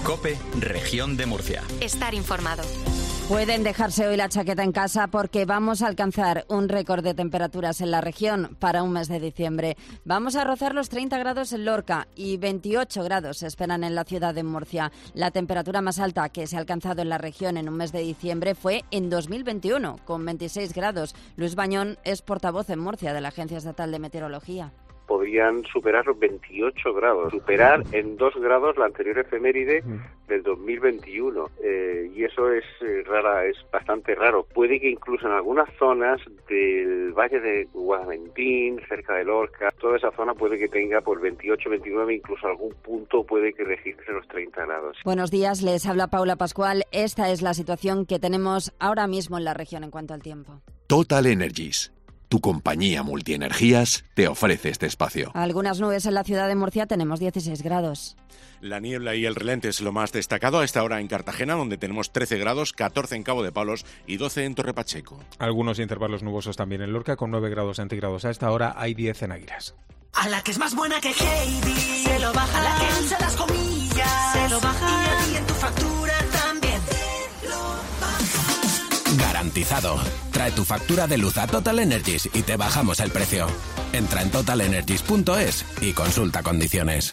COPE, Región de Murcia. Estar informado. Pueden dejarse hoy la chaqueta en casa porque vamos a alcanzar un récord de temperaturas en la región para un mes de diciembre. Vamos a rozar los 30 grados en Lorca y 28 grados se esperan en la ciudad de Murcia. La temperatura más alta que se ha alcanzado en la región en un mes de diciembre fue en 2021, con 26 grados. Luis Bañón es portavoz en Murcia de la Agencia Estatal de Meteorología. Podrían superar los 28 grados, superar en 2 grados la anterior efeméride del 2021, y eso es bastante raro. Puede que incluso en algunas zonas del Valle de Guadamentín, cerca de Lorca, toda esa zona puede que tenga por 28, 29, incluso algún punto puede que registre los 30 grados. Buenos días, les habla Paula Pascual. Esta es la situación que tenemos ahora mismo en la región en cuanto al tiempo. Total Energies. Tu compañía multienergías te ofrece este espacio. Algunas nubes en la ciudad de Murcia, tenemos 16 grados. La niebla y el relente es lo más destacado a esta hora en Cartagena, donde tenemos 13 grados, 14 en Cabo de Palos y 12 en Torre Pacheco. Algunos intervalos nubosos también en Lorca, con 9 grados centígrados. A esta hora hay 10 en Águilas. A la que es más buena que Heidi, se lo baja. A la que usa las comillas, se lo baja. Y a ti en tu factura también te lo baja. Garantizado. Trae tu factura de luz a Total Energies y te bajamos el precio. Entra en totalenergies.es y consulta condiciones.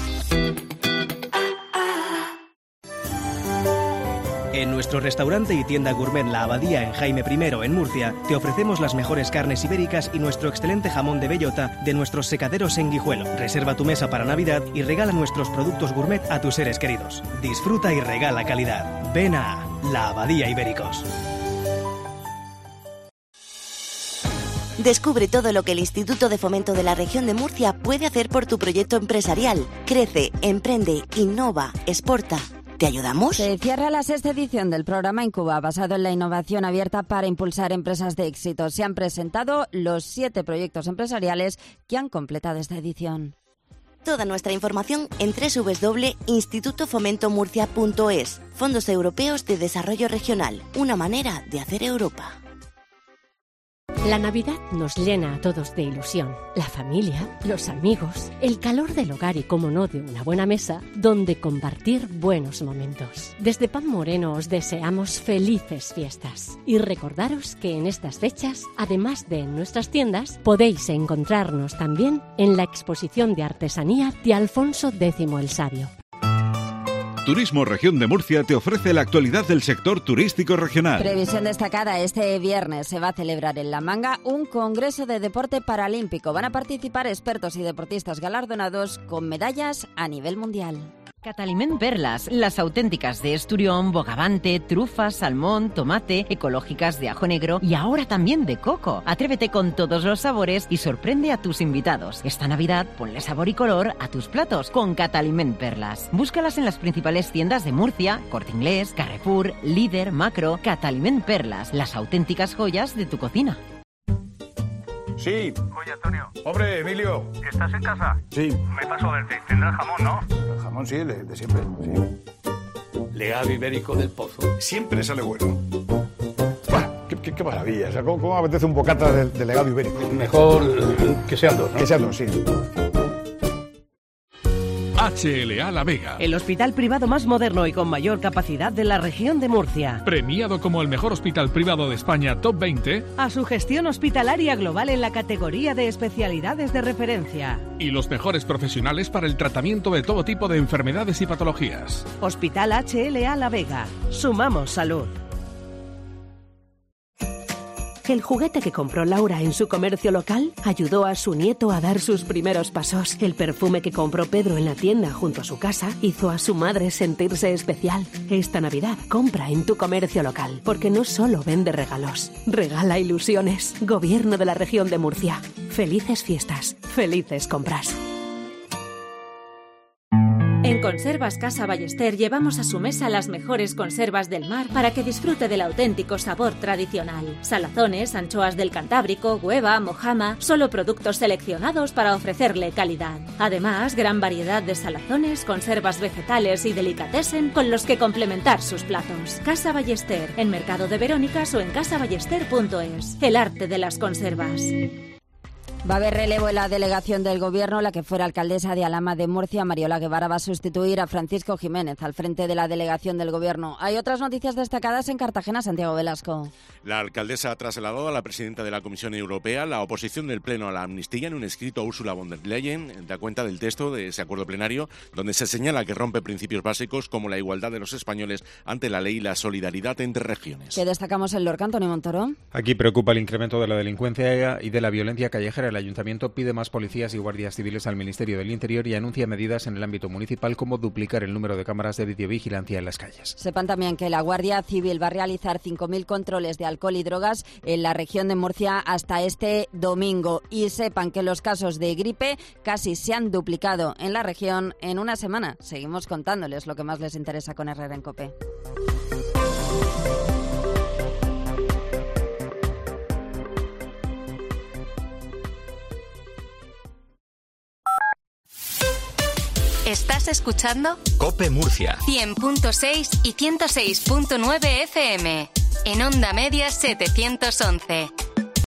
En nuestro restaurante y tienda gourmet La Abadía en Jaime I en Murcia, te ofrecemos las mejores carnes ibéricas y nuestro excelente jamón de bellota de nuestros secaderos en Guijuelo. Reserva tu mesa para Navidad y regala nuestros productos gourmet a tus seres queridos. Disfruta y regala calidad. Ven a La Abadía Ibéricos. Descubre todo lo que el Instituto de Fomento de la Región de Murcia puede hacer por tu proyecto empresarial. Crece, emprende, innova, exporta. ¿Te ayudamos? Se cierra la sexta edición del programa Incuba, basado en la innovación abierta para impulsar empresas de éxito. Se han presentado los 7 proyectos empresariales que han completado esta edición. Toda nuestra información en www.institutofomentomurcia.es. Fondos Europeos de Desarrollo Regional. Una manera de hacer Europa. La Navidad nos llena a todos de ilusión. La familia, los amigos, el calor del hogar y, como no, de una buena mesa donde compartir buenos momentos. Desde Pan Moreno os deseamos felices fiestas. Y recordaros que en estas fechas, además de en nuestras tiendas, podéis encontrarnos también en la exposición de artesanía de Alfonso X el Sabio. Turismo Región de Murcia te ofrece la actualidad del sector turístico regional. Previsión destacada: este viernes se va a celebrar en La Manga un congreso de deporte paralímpico. Van a participar expertos y deportistas galardonados con medallas a nivel mundial. Cataliment Perlas, las auténticas de esturión, bogavante, trufa, salmón, tomate, ecológicas de ajo negro y ahora también de coco. Atrévete con todos los sabores y sorprende a tus invitados. Esta Navidad ponle sabor y color a tus platos con Cataliment Perlas. Búscalas en las principales tiendas de Murcia: Corte Inglés, Carrefour, Líder, Macro. Cataliment Perlas, las auténticas joyas de tu cocina. Sí. Oye, Antonio. Hombre, Emilio. ¿Estás en casa? Sí. Me paso a verte. Tendrás jamón, ¿no? El jamón sí, de siempre, sí. Legado ibérico del Pozo. Siempre sale bueno. Qué maravilla. O sea, ¿cómo apetece un bocata de legado ibérico? Mejor que sean dos, ¿no? Que sean dos, sí. HLA La Vega. El hospital privado más moderno y con mayor capacidad de la región de Murcia. Premiado como el mejor hospital privado de España Top 20. A su gestión hospitalaria global en la categoría de especialidades de referencia. Y los mejores profesionales para el tratamiento de todo tipo de enfermedades y patologías. Hospital HLA La Vega. Sumamos salud. El juguete que compró Laura en su comercio local ayudó a su nieto a dar sus primeros pasos. El perfume que compró Pedro en la tienda junto a su casa hizo a su madre sentirse especial. Esta Navidad compra en tu comercio local, porque no solo vende regalos, regala ilusiones. Gobierno de la Región de Murcia. Felices fiestas, felices compras. En Conservas Casa Ballester llevamos a su mesa las mejores conservas del mar para que disfrute del auténtico sabor tradicional. Salazones, anchoas del Cantábrico, hueva, mojama, solo productos seleccionados para ofrecerle calidad. Además, gran variedad de salazones, conservas vegetales y delicatessen con los que complementar sus platos. Casa Ballester, en Mercado de Verónicas o en casaballester.es. El arte de las conservas. Va a haber relevo en la delegación del Gobierno. La que fuera alcaldesa de Alhama de Murcia, Mariola Guevara, va a sustituir a Francisco Jiménez al frente de la delegación del Gobierno. Hay otras noticias destacadas en Cartagena, Santiago Velasco. La alcaldesa ha trasladado a la presidenta de la Comisión Europea la oposición del Pleno a la amnistía en un escrito a Ursula von der Leyen. Da cuenta del texto de ese acuerdo plenario, donde se señala que rompe principios básicos como la igualdad de los españoles ante la ley y la solidaridad entre regiones. ¿Qué destacamos en Lorca, Antonio Montoro? Aquí preocupa el incremento de la delincuencia y de la violencia callejera. El Ayuntamiento pide más policías y guardias civiles al Ministerio del Interior y anuncia medidas en el ámbito municipal como duplicar el número de cámaras de videovigilancia en las calles. Sepan también que la Guardia Civil va a realizar 5.000 controles de alcohol y drogas en la región de Murcia hasta este domingo. Y sepan que los casos de gripe casi se han duplicado en la región en una semana. Seguimos contándoles lo que más les interesa con Herrera en COPE. ¿Estás escuchando? COPE Murcia. 100.6 y 106.9 FM. En onda media 711.